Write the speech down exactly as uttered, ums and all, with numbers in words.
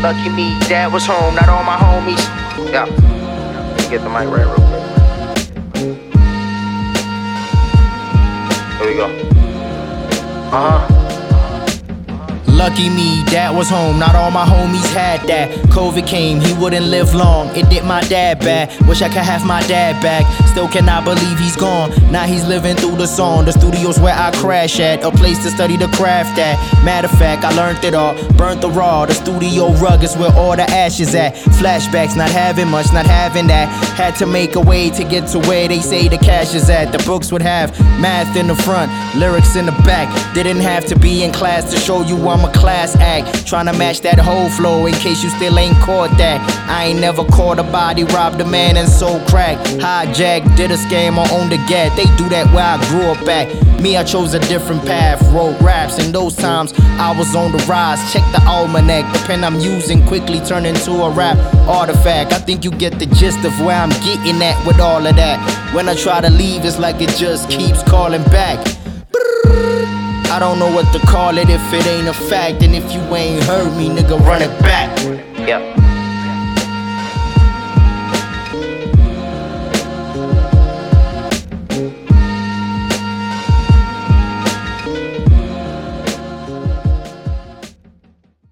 Lucky me, dad was home, not all my homies. Yeah, let me get the mic right real quick. Here we go. Uh-huh. Lucky me, dad was home, not all my homies had that. COVID came, he wouldn't live long, it did my dad bad. Wish I could have my dad back, still cannot believe he's gone. Now he's living through the song, the studio's where I crash at, a place to study the craft at. Matter of fact, I learned it all, burnt the raw, the studio rug is where all the ashes at. Flashbacks, not having much, not having that. Had to make a way to get to where they say the cash is at. The books would have math in the front, lyrics in the back. Didn't have to be in class to show you I'm a class act. Tryna match that whole flow in case you still ain't caught that. I ain't never caught a body, robbed a man and sold crack. Hijacked, did a scam or owned a gat. They do that where I grew up at. Me, I chose a different path, wrote raps. In those times, I was on the rise. Check the almanac, the pen I'm using quickly turned into a rap artifact. I think you get the gist of where I'm getting at with all of that. When I try to leave, it's like it just keeps calling back. I don't know what to call it if it ain't a fact. And if you ain't heard me, nigga, run it back. Yeah.